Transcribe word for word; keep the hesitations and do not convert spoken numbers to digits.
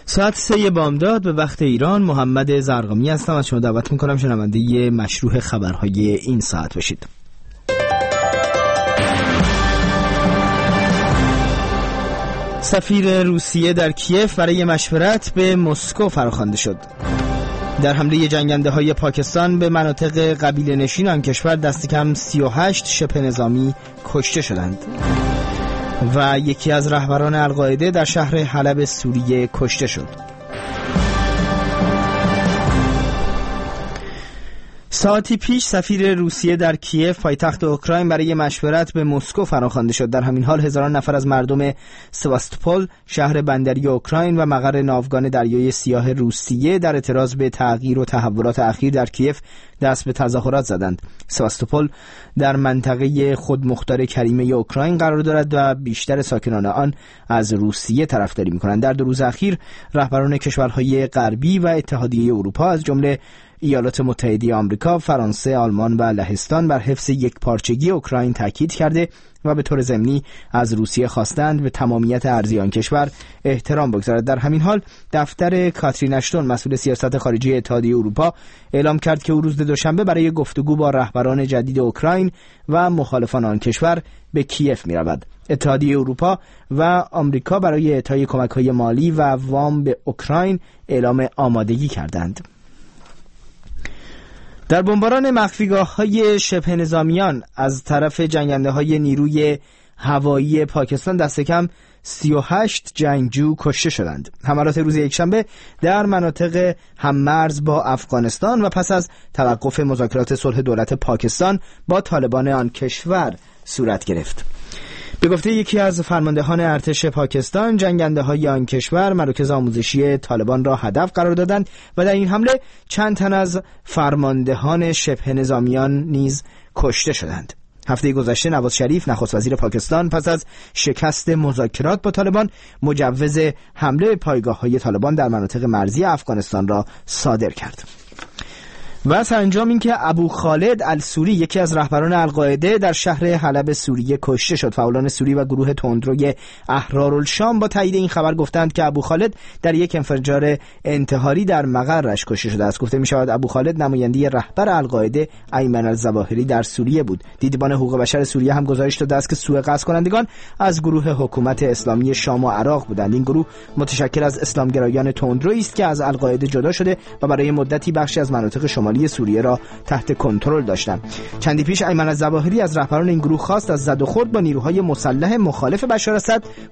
ساعت سه بامداد به وقت ایران. محمد زرقامی هستم. از شما دعوت میکنم شنونده مشروع خبرهای این ساعت باشید. سفیر روسیه در کیف برای مشورت به مسکو فراخوانده شد. در حمله جنگنده های پاکستان به مناطق قبیله نشین آن کشور دست کم سی و هشت شبه نظامی کشته شدند و یکی از رهبران القاعده در شهر حلب سوریه کشته شد. ساعتی پیش سفیر روسیه در کیف پایتخت اوکراین برای مشورت به مسکو فراخوانده شد. در همین حال هزاران نفر از مردم سواستوپول، شهر بندری اوکراین و مقر ناوگان دریای سیاه روسیه، در اعتراض به تغییر و تحولات اخیر در کیف دست به تظاهرات زدند. سواستوپول در منطقه خودمختار کریمه اوکراین قرار دارد و بیشتر ساکنان آن از روسیه طرفداری می‌کنند. در دو روز اخیر رهبران کشورهای غربی و اتحادیه اروپا از جمله ایالات متحده آمریکا، فرانسه، آلمان و لهستان بر حفظ یک پارچگی اوکراین تاکید کرده و به طور ضمنی از روسیه خواستند به تمامیت ارضی آن کشور احترام بگذارد. در همین حال دفتر کاترین اشتون، مسئول سیاست خارجی اتحادیه اروپا، اعلام کرد که او روز دوشنبه برای گفتگو با رهبران جدید اوکراین و مخالفان آن کشور به کیف می‌رود. اتحادیه اروپا و آمریکا برای اعطای کمک‌های مالی و وام به اوکراین اعلام آمادگی کردند. در بمباران مخفیگاه‌های شبه نظامیان از طرف جنگنده‌های نیروی هوایی پاکستان دست کم سی و هشت جنگجو کشته شدند. حملات روز یکشنبه در مناطق هممرز با افغانستان و پس از توقف مذاکرات صلح دولت پاکستان با طالبان آن کشور صورت گرفت. به گفته یکی از فرماندهان ارتش پاکستان، جنگنده های آن کشور مراکز آموزشی طالبان را هدف قرار دادند و در این حمله چند تن از فرماندهان شبه نظامیان نیز کشته شدند. هفته گذشته نواز شریف، نخست وزیر پاکستان، پس از شکست مذاکرات با طالبان مجوز حمله به پایگاه‌های طالبان در مناطق مرزی افغانستان را صادر کرد. و سرانجام این که ابو خالد السوری، یکی از رهبران القاعده، در شهر حلب سوریه کشته شد. فعالان سوری و گروه تندروی احرارالشام با تایید این خبر گفتند که ابو خالد در یک انفجار انتحاری در مقرش کشته شده است. گفته می شود ابو خالد نماینده رهبر القاعده ایمن الظواهری در سوریه بود. دیدبان حقوق بشر سوریه هم گزارش داده است که سوء قصد کنندگان از گروه حکومت اسلامی شام و عراق بودند. این گروه متشکل از اسلامگرایان تندرویی است که از القاعده جدا شده و برای مدتی بخشی از مناطق شمالی سوریه را تحت کنترل داشتند. چندی پیش ایمن الظواهری از رهبران این گروه خواست از زد و خورد با نیروهای مسلح مخالف بشار اسد